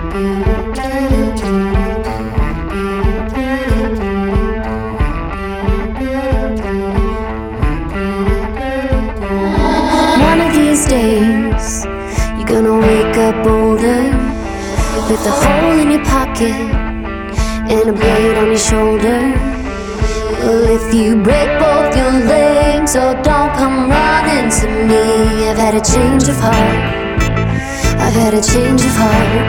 One of these days, you're gonna wake up older, with a hole in your pocket and a blade on your shoulder. Well, if you break both your legs, oh, don't come running to me. I've had a change of heart. I've had a change of heart.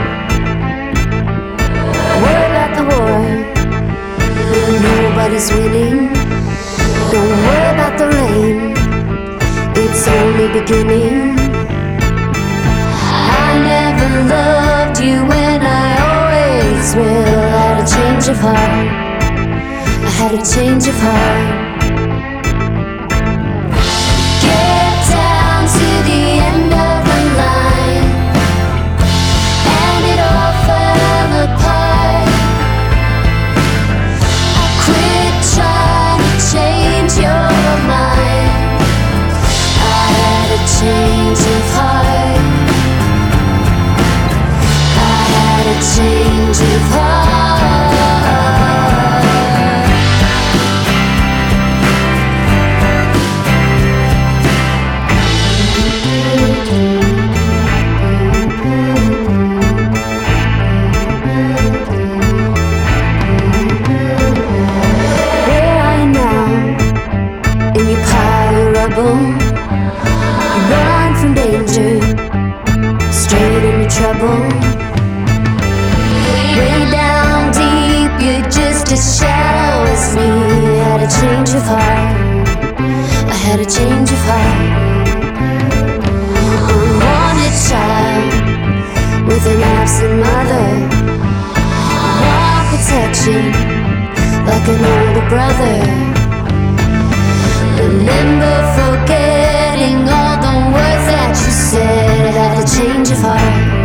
Worry about the war, nobody's winning. Don't worry about the rain, it's only beginning. I never loved you and I always will. I had a change of heart. I had a change of heart. Get down to the end of the line and it all fell apart. I quit trying to change your mind. I had a change of heart. I had a change of heart. Where are you now? In your pile of rubble. You run from danger, straight into trouble. Way down deep, you're just as shallow as me. I had a change of heart. I had a change of heart. Unwanted child with an absent mother. Want protection like an older brother. Remember forgetting all the words that you said. I had a change of heart.